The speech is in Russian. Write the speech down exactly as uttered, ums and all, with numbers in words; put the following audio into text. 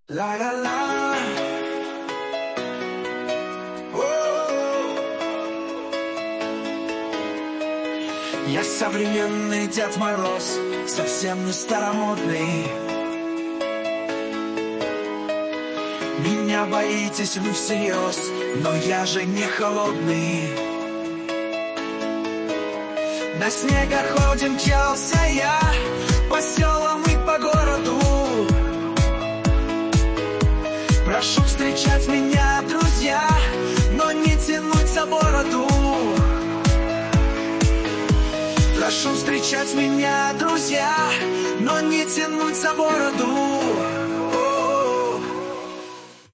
Ла-ла-ла. Я современный Дед Мороз, совсем не старомодный. Меня боитесь вы всерьез, но я же не холодный. На снегоходе мчался я по селам и по городу. Прошу встречать меня, друзья, но не тянуть за бороду. Прошу встречать меня, друзья, но не тянуть за бороду.